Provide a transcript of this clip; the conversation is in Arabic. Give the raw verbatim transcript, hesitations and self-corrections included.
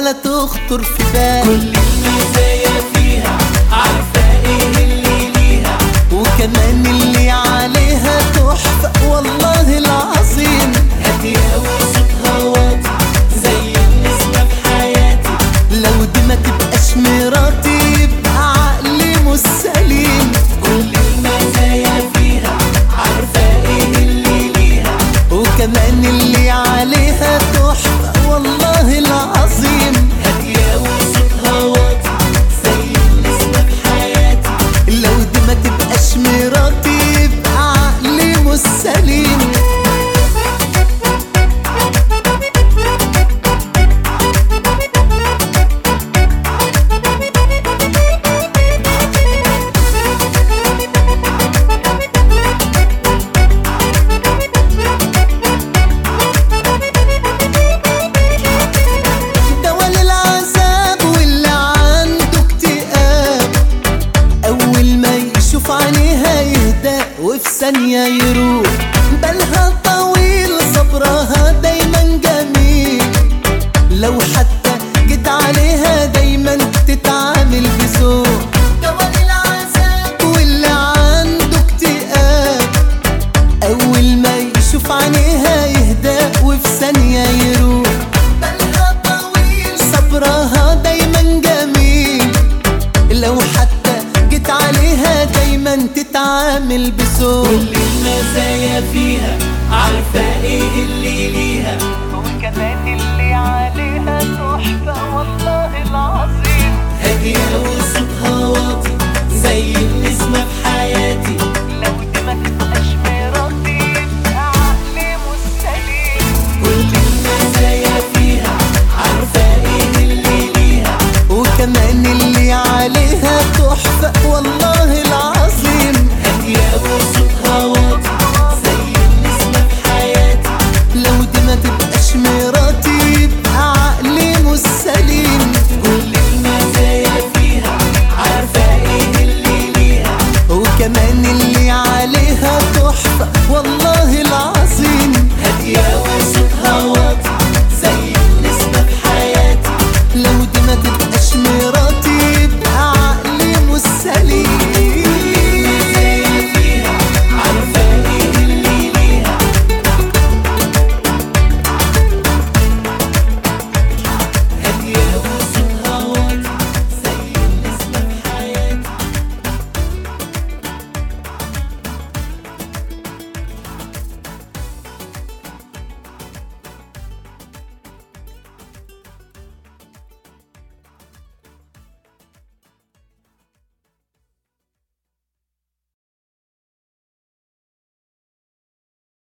ولا تخطر في بال. كل المزايا فيها عارفة ايه اللي ليها، وكمان اللي عليها تحفة والله العظيم. هادية وصوتها واطي زي النسمة في حياتي، لو دي ما تبقاش مراتي يبقى عقلي مش سليم. كل المزايا فيها عارفة ايه اللي ليها، وكمان اللي عليها تحفة والله العظيم. هادية وصوتها واطي زي النسمة في حياتي، لو دي ما تبقاش مراتي يبقى عقلي مش سليم. دوا للعذاب واللي عنده اكتئاب، أول ما يشوف عينيها يهدى وفي ثانية يروح. بالها طويل صبرها دايما جميل، لو حتى